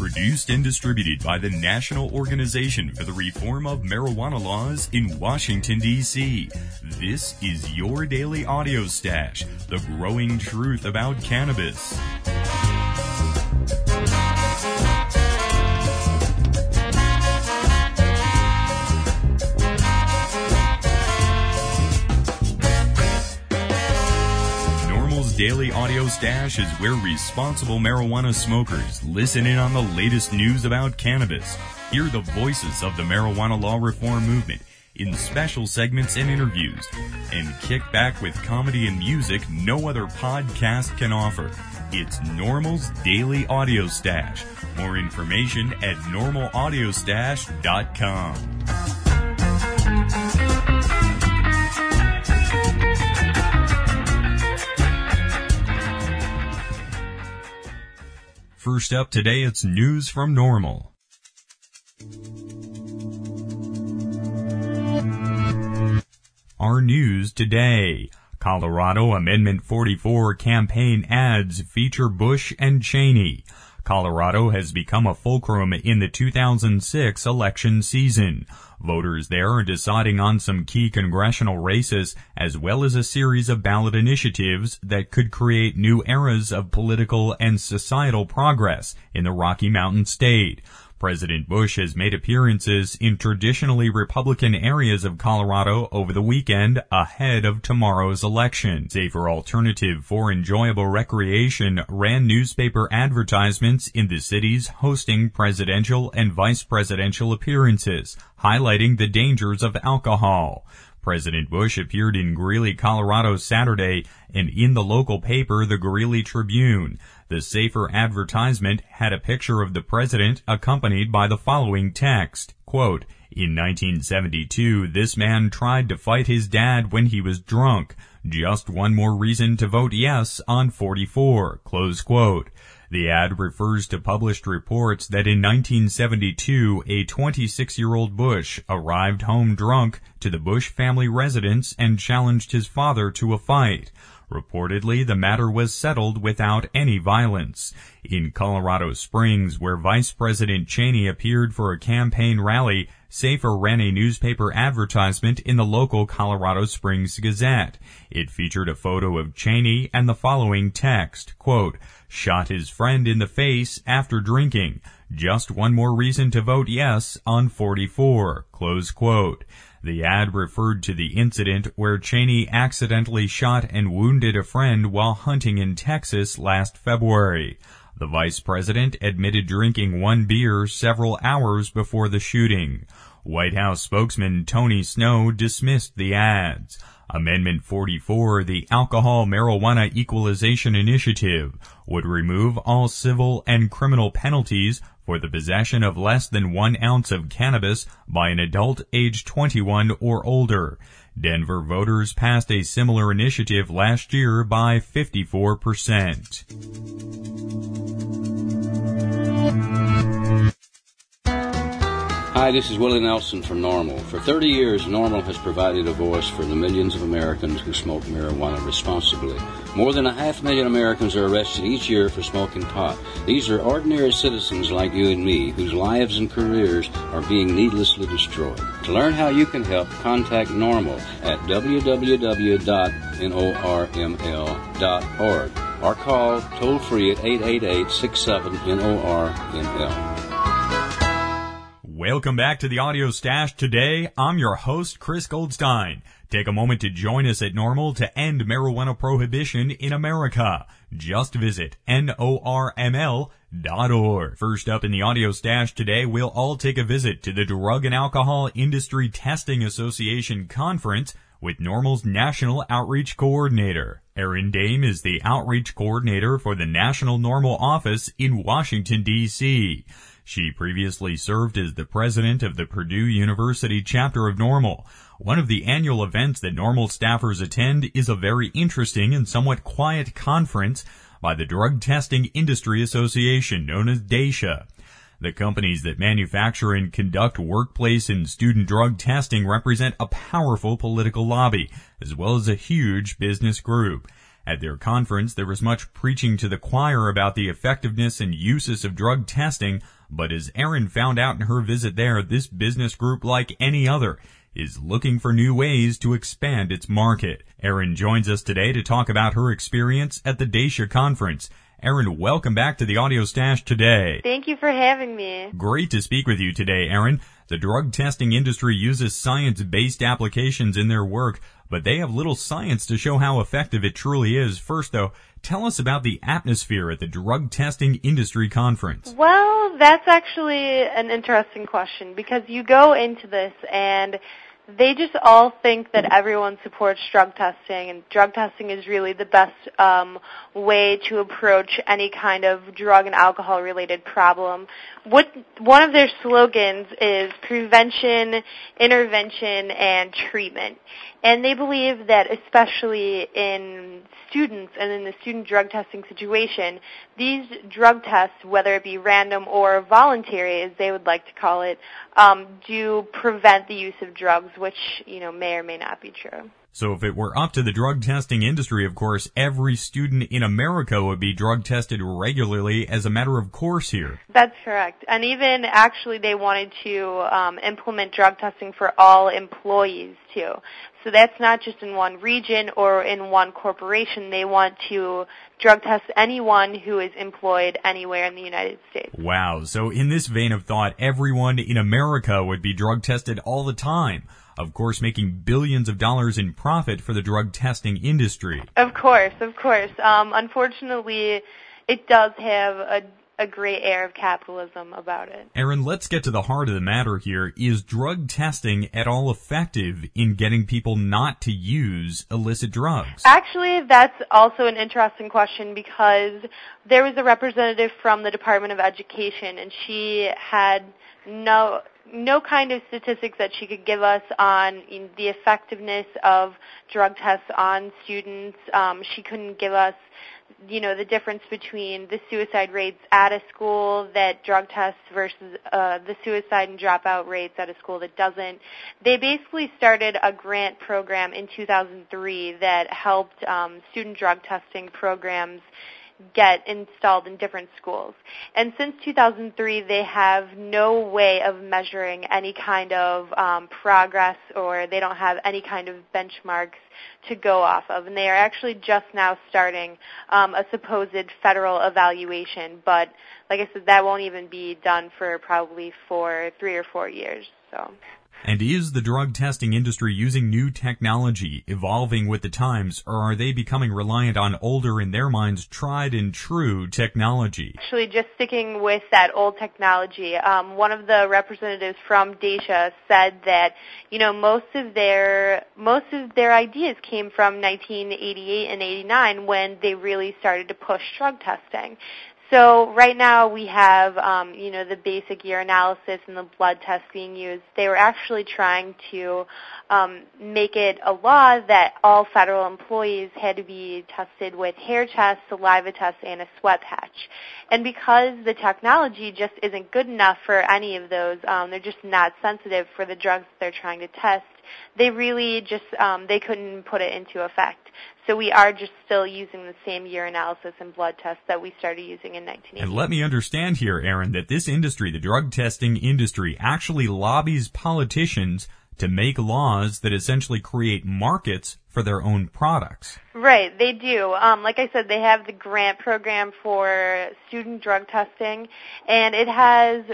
Produced and distributed by the National Organization for the Reform of Marijuana Laws in Washington, D.C. This is your daily audio stash, the growing truth about cannabis. Daily Audio Stash is where responsible marijuana smokers listen in on the latest news about cannabis, hear the voices of the marijuana law reform movement in special segments and interviews, and kick back with comedy and music no other podcast can offer. It's NORML's Daily Audio Stash. More information at normalaudiostash.com. First up today, it's news from NORML. Our news today. Colorado Amendment 44 campaign ads feature Bush and Cheney. Colorado has become a fulcrum in the 2006 election season. Voters there are deciding on some key congressional races as well as a series of ballot initiatives that could create new eras of political and societal progress in the Rocky Mountain state. President Bush has made appearances in traditionally Republican areas of Colorado over the weekend ahead of tomorrow's election. Safer Alternative for Enjoyable Recreation ran newspaper advertisements in the cities hosting presidential and vice presidential appearances, highlighting the dangers of alcohol. President Bush appeared in Greeley, Colorado Saturday and in the local paper, the Greeley Tribune. The Safer advertisement had a picture of the president accompanied by the following text, quote, "In 1972, this man tried to fight his dad when he was drunk. Just one more reason to vote yes on 44, close quote. The ad refers to published reports that in 1972, a 26-year-old Bush arrived home drunk to the Bush family residence and challenged his father to a fight. Reportedly, the matter was settled without any violence. In Colorado Springs, where Vice President Cheney appeared for a campaign rally, Safer ran a newspaper advertisement in the local Colorado Springs Gazette. It featured a photo of Cheney and the following text, quote, "Shot his friend in the face after drinking. Just one more reason to vote yes on 44, close quote. The ad referred to the incident where Cheney accidentally shot and wounded a friend while hunting in Texas last February. The vice president admitted drinking one beer several hours before the shooting. White House spokesman Tony Snow dismissed the ads. Amendment 44, the Alcohol Marijuana Equalization Initiative, would remove all civil and criminal penalties for the possession of less than 1 ounce of cannabis by an adult age 21 or older. Denver voters passed a similar initiative last year by 54%. Hi, this is Willie Nelson from NORML. For 30 years, NORML has provided a voice for the millions of Americans who smoke marijuana responsibly. More than 500,000 Americans are arrested each year for smoking pot. These are ordinary citizens like you and me, whose lives and careers are being needlessly destroyed. To learn how you can help, contact NORML at www.norml.org or call toll-free at 888-67-NORML. Welcome back to the Audio Stash. Today, I'm your host, Chris Goldstein. Take a moment to join us at NORML to end marijuana prohibition in America. Just visit norml.org. First up in the Audio Stash today, we'll all take a visit to the Drug and Alcohol Industry Testing Association Conference with NORML's National Outreach Coordinator. Erin Dame is the Outreach Coordinator for the National NORML Office in Washington, D.C. She previously served as the president of the Purdue University chapter of NORML. One of the annual events that NORML staffers attend is a very interesting and somewhat quiet conference by the Drug Testing Industry Association, known as DAISHA. The companies that manufacture and conduct workplace and student drug testing represent a powerful political lobby, as well as a huge business group. At their conference, there was much preaching to the choir about the effectiveness and uses of drug testing, but as Erin found out in her visit there, this business group, like any other, is looking for new ways to expand its market. Erin joins us today to talk about her experience at the DAISHA conference. Erin, welcome back to the Audio Stash today. Thank you for having me. Great to speak with you today, Erin. The drug testing industry uses science-based applications in their work, but they have little science to show how effective it truly is. First, though, tell us about the atmosphere at the Drug Testing Industry Conference. Well, that's actually an interesting question because you go into this and they just all think that everyone supports drug testing, and drug testing is really the best way to approach any kind of drug and alcohol-related problem. One of their slogans is prevention, intervention, and treatment. And they believe that especially in students and in the student drug testing situation, these drug tests, whether it be random or voluntary, as they would like to call it, do prevent the use of drugs, which, may or may not be true. So if it were up to the drug testing industry, of course, every student in America would be drug tested regularly as a matter of course here. That's correct. And even actually they wanted to implement drug testing for all employees too. So that's not just in one region or in one corporation. They want to drug test anyone who is employed anywhere in the United States. Wow. So in this vein of thought, everyone in America would be drug tested all the time. Of course, making billions of dollars in profit for the drug testing industry. Of course. Unfortunately, it does have a great air of capitalism about it. Erin, let's get to the heart of the matter here. Is drug testing at all effective in getting people not to use illicit drugs? Actually, that's also an interesting question because there was a representative from the Department of Education, and she had no kind of statistics that she could give us on the effectiveness of drug tests on students. She couldn't give us, the difference between the suicide rates at a school that drug tests versus the suicide and dropout rates at a school that doesn't. They basically started a grant program in 2003 that helped student drug testing programs get installed in different schools. And since 2003, they have no way of measuring any kind of progress, or they don't have any kind of benchmarks to go off of. And they are actually just now starting a supposed federal evaluation. But like I said, that won't even be done for probably 3 or 4 years. And is the drug testing industry using new technology, evolving with the times, or are they becoming reliant on older, in their minds, tried and true technology? Actually, just sticking with that old technology, one of the representatives from DAISHA said that, most of their ideas came from 1988 and 89 when they really started to push drug testing. So right now we have, the basic urinalysis and the blood tests being used. They were actually trying to make it a law that all federal employees had to be tested with hair tests, saliva tests, and a sweat patch. And because the technology just isn't good enough for any of those, they're just not sensitive for the drugs that they're trying to test, they really just, they couldn't put it into effect. So we are just still using the same urinalysis and blood tests that we started using in 1980. And let me understand here, Erin, that this industry, the drug testing industry, actually lobbies politicians to make laws that essentially create markets for their own products. Right, they do. Like I said, they have the grant program for student drug testing, and it has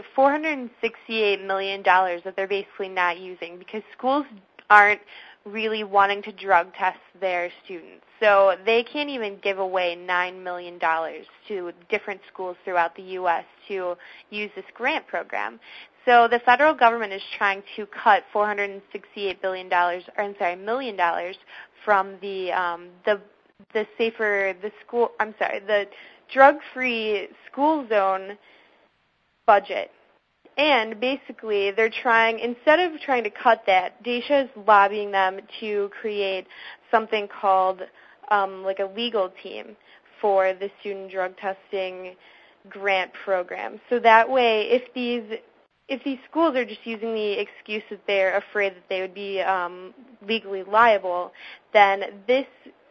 $468 million that they're basically not using because schools aren't really wanting to drug test their students. So they can't even give away $9 million to different schools throughout the U.S. to use this grant program. So the federal government is trying to cut $468 million from the drug-free school zone budget. And basically, instead of trying to cut that, DAISHA is lobbying them to create something called like a legal team for the student drug testing grant program. So that way, if these schools are just using the excuse that they're afraid that they would be legally liable, then this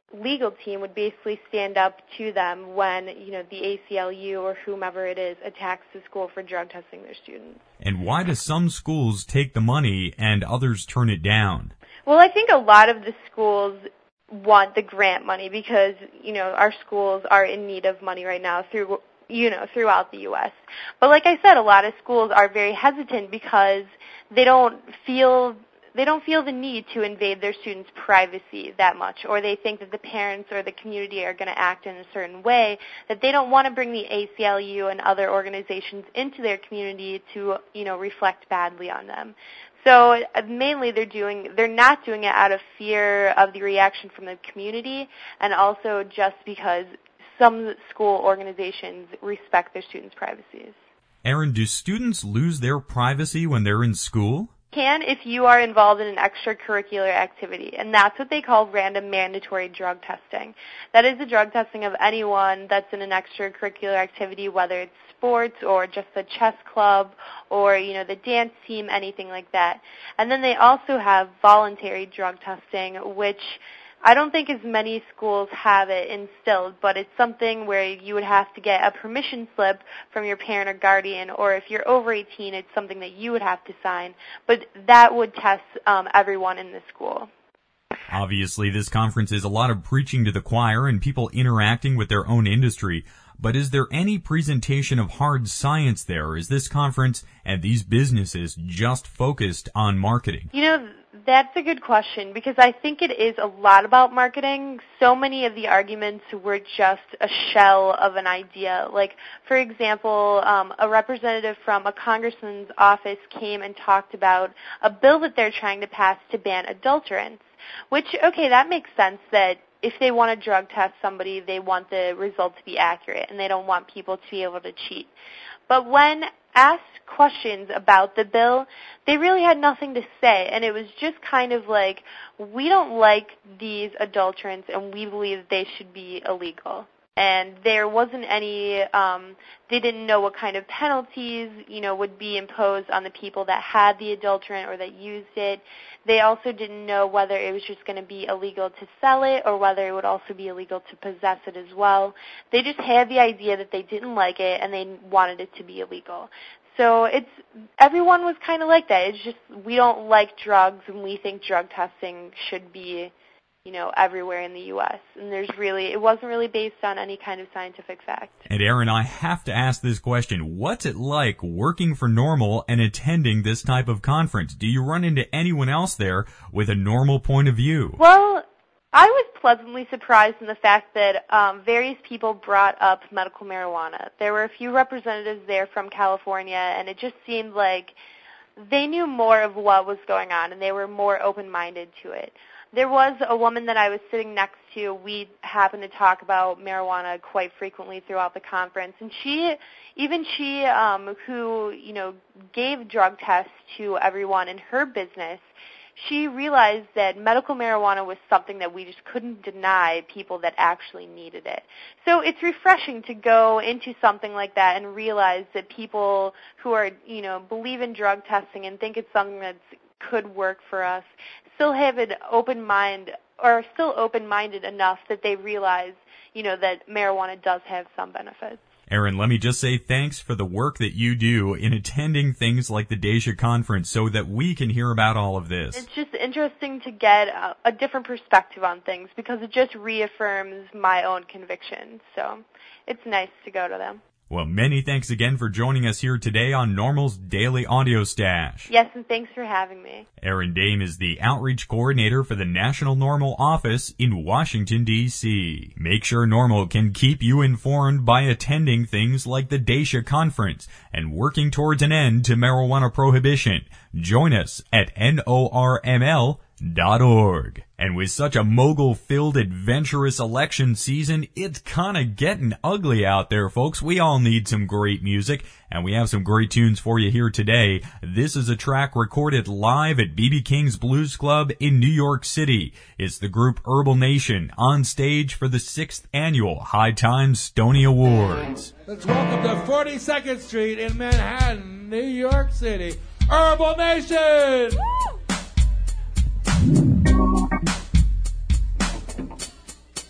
legal team would basically stand up to them when, the ACLU or whomever it is attacks the school for drug testing their students. And why do some schools take the money and others turn it down? Well, I think a lot of the schools want the grant money because, our schools are in need of money right now throughout the U.S. But like I said, a lot of schools are very hesitant because they don't feel the need to invade their students' privacy that much, or they think that the parents or the community are going to act in a certain way, that they don't want to bring the ACLU and other organizations into their community to, reflect badly on them. So mainly they're not doing it out of fear of the reaction from the community, and also just because some school organizations respect their students' privacies. Erin, do students lose their privacy when they're in school? Can if you are involved in an extracurricular activity, and that's what they call random mandatory drug testing. That is the drug testing of anyone that's in an extracurricular activity, whether it's sports or just the chess club or, the dance team, anything like that. And then they also have voluntary drug testing, which I don't think as many schools have it instilled, but it's something where you would have to get a permission slip from your parent or guardian, or if you're over 18, it's something that you would have to sign. But that would test everyone in the school. Obviously, this conference is a lot of preaching to the choir and people interacting with their own industry. But is there any presentation of hard science there? Is this conference and these businesses just focused on marketing? That's a good question because I think it is a lot about marketing. So many of the arguments were just a shell of an idea. Like, for example, a representative from a congressman's office came and talked about a bill that they're trying to pass to ban adulterants, which, okay, that makes sense that if they want to drug test somebody, they want the result to be accurate, and they don't want people to be able to cheat. But when asked questions about the bill, they really had nothing to say, and it was just kind of like, we don't like these adulterants, and we believe they should be illegal. And there wasn't any, they didn't know what kind of penalties, would be imposed on the people that had the adulterant or that used it. They also didn't know whether it was just going to be illegal to sell it or whether it would also be illegal to possess it as well. They just had the idea that they didn't like it and they wanted it to be illegal. So everyone was kind of like that. It's just we don't like drugs and we think drug testing should be everywhere in the U.S. And it wasn't really based on any kind of scientific fact. And Erin, I have to ask this question. What's it like working for NORML and attending this type of conference? Do you run into anyone else there with a normal point of view? Well, I was pleasantly surprised in the fact that various people brought up medical marijuana. There were a few representatives there from California, and it just seemed like they knew more of what was going on, and they were more open-minded to it. There was a woman that I was sitting next to. We happened to talk about marijuana quite frequently throughout the conference, and she who gave drug tests to everyone in her business, she realized that medical marijuana was something that we just couldn't deny people that actually needed it. So it's refreshing to go into something like that and realize that people who are, believe in drug testing and think it's something that could work for us still have an open mind or are still open-minded enough that they realize, that marijuana does have some benefits. Erin, let me just say thanks for the work that you do in attending things like the Dacia Conference so that we can hear about all of this. It's just interesting to get a different perspective on things because it just reaffirms my own convictions. So it's nice to go to them. Well, many thanks again for joining us here today on NORML's Daily Audio Stash. Yes, and thanks for having me. Erin Dame is the Outreach Coordinator for the National NORML Office in Washington, D.C. Make sure NORML can keep you informed by attending things like the Dacia Conference and working towards an end to marijuana prohibition. Join us at NORML.org. And with such a mogul-filled, adventurous election season, it's kinda getting ugly out there, folks. We all need some great music, and we have some great tunes for you here today. This is a track recorded live at B.B. King's Blues Club in New York City. It's the group Herbal Nation on stage for the 6th Annual High Times Stony Awards. Let's welcome to 42nd Street in Manhattan, New York City, Herbal Nation! Woo!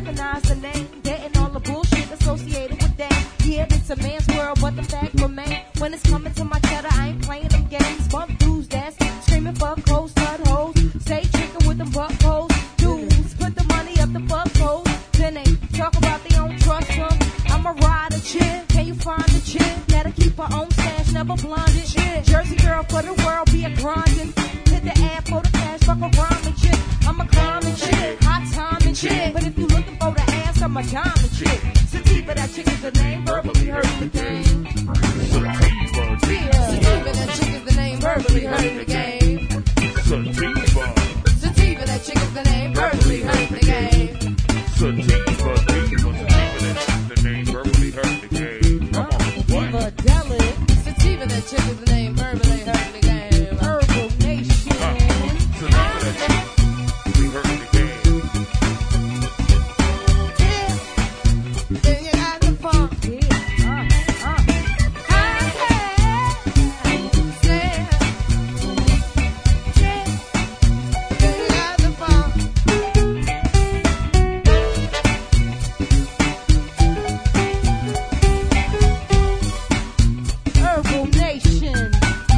recognize the name, getting all the bullshit associated with that. Yeah, it's a man's world, but the fact remains. When it's coming to my cheddar, I ain't playing them games. Bump dudes that's screaming fuck hoes, stud hoes. Stay tricking with them buck hoes. Dudes, put the money up the fuck hoes. Then they talk about they don't trust them. I'm a rider chick, can you find a chick? Gotta keep her own stash, never blinded. Jersey girl for the world, be a grindin'. Hit the ad for the cash, fuck a rhyming chick. I'm a climbing chick, hot timing chick. But if you looking for the ass, I'm a diamond chick. Sativa, that chick is the name, verbally heard the game. Sativa, that chick is the name, verbally heard the game. Sativa, that chick is the name, verbally heard the game. Sativa, the name, verbally heard the game. Come on, what? Sativa, that chick is the name, verbally heard the game. Herbal Nation. Sativa, that chick, we heard the game. Yeah. Then you got the funk. Herbal Nation.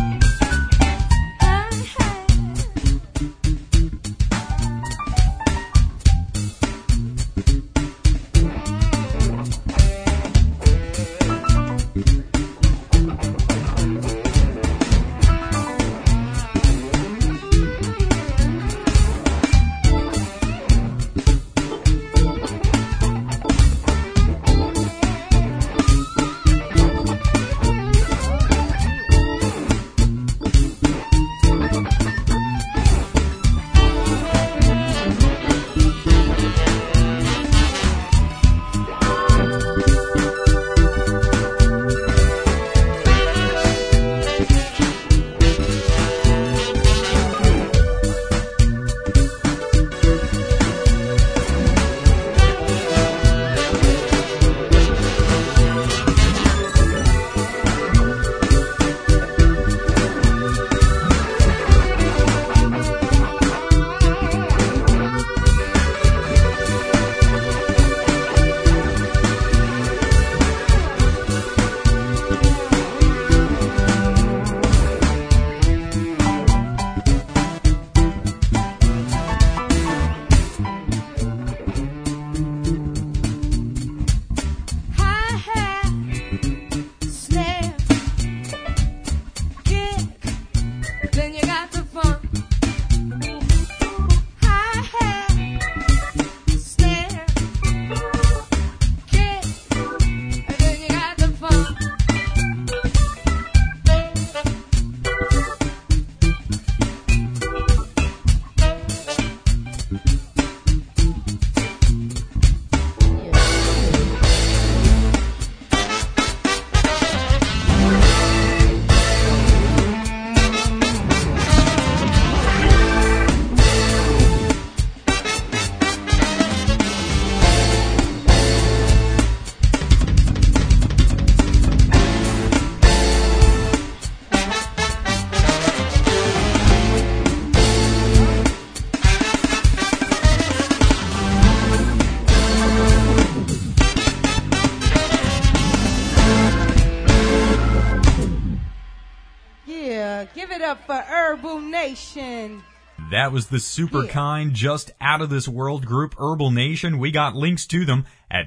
Give it up for Herbal Nation. That was the super kind, just out of this world group Herbal Nation. We got links to them at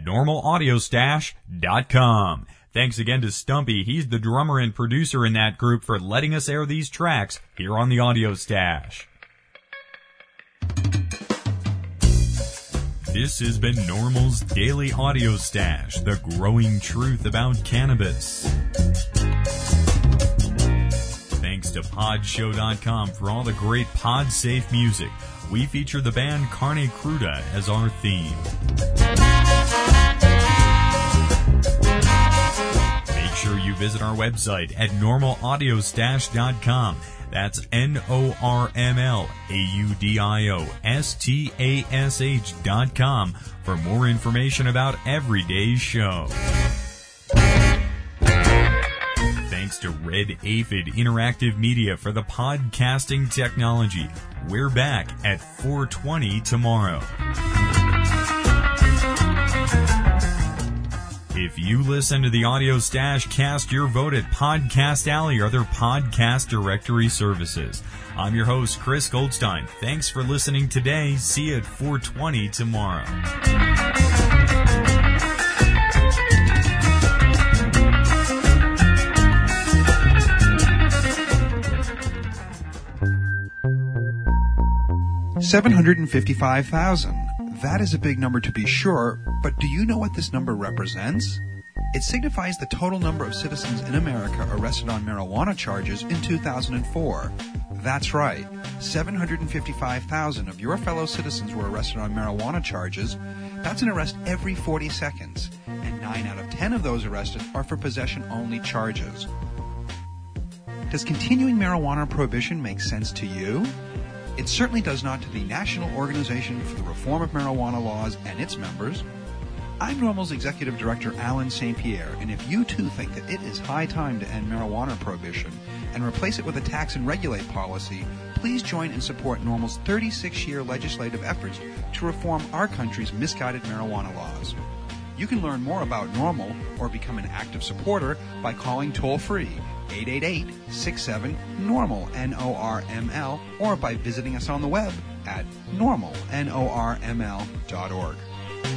normalaudiostash.com. Thanks again to Stumpy. He's the drummer and producer in that group for letting us air these tracks here on the Audio Stash. This has been Normal's Daily Audio Stash, the growing truth about cannabis. Thanks to Podshow.com for all the great pod-safe music. We feature the band Carne Cruda as our theme. Make sure you visit our website at normalaudiostash.com. That's NORMLAUDIOSTASH.com for more information about every day's show. Thanks to Red Aphid Interactive Media for the podcasting technology. We're back at 4:20 tomorrow. If you listen to the Audio Stash, cast your vote at Podcast Alley or other podcast directory services. I'm your host, Chris Goldstein. Thanks for listening today. See you at 4:20 tomorrow. $755,000. That is a big number to be sure, but do you know what this number represents? It signifies the total number of citizens in America arrested on marijuana charges in 2004. That's right. 755,000 of your fellow citizens were arrested on marijuana charges. That's an arrest every 40 seconds. And 9 out of 10 of those arrested are for possession-only charges. Does continuing marijuana prohibition make sense to you? It certainly does not to the National Organization for the Reform of Marijuana Laws and its members. I'm NORML's Executive Director, Alan St. Pierre, and if you too think that it is high time to end marijuana prohibition and replace it with a tax and regulate policy, please join and support NORML's 36-year legislative efforts to reform our country's misguided marijuana laws. You can learn more about NORML or become an active supporter by calling toll-free 888-67-NORML, N-O-R-M-L, or by visiting us on the web at normal, NORML.org.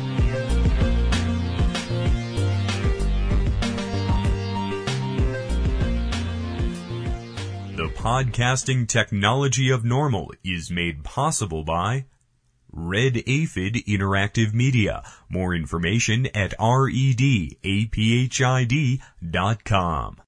The podcasting technology of NORML is made possible by Red Aphid Interactive Media. More information at redaphid.com.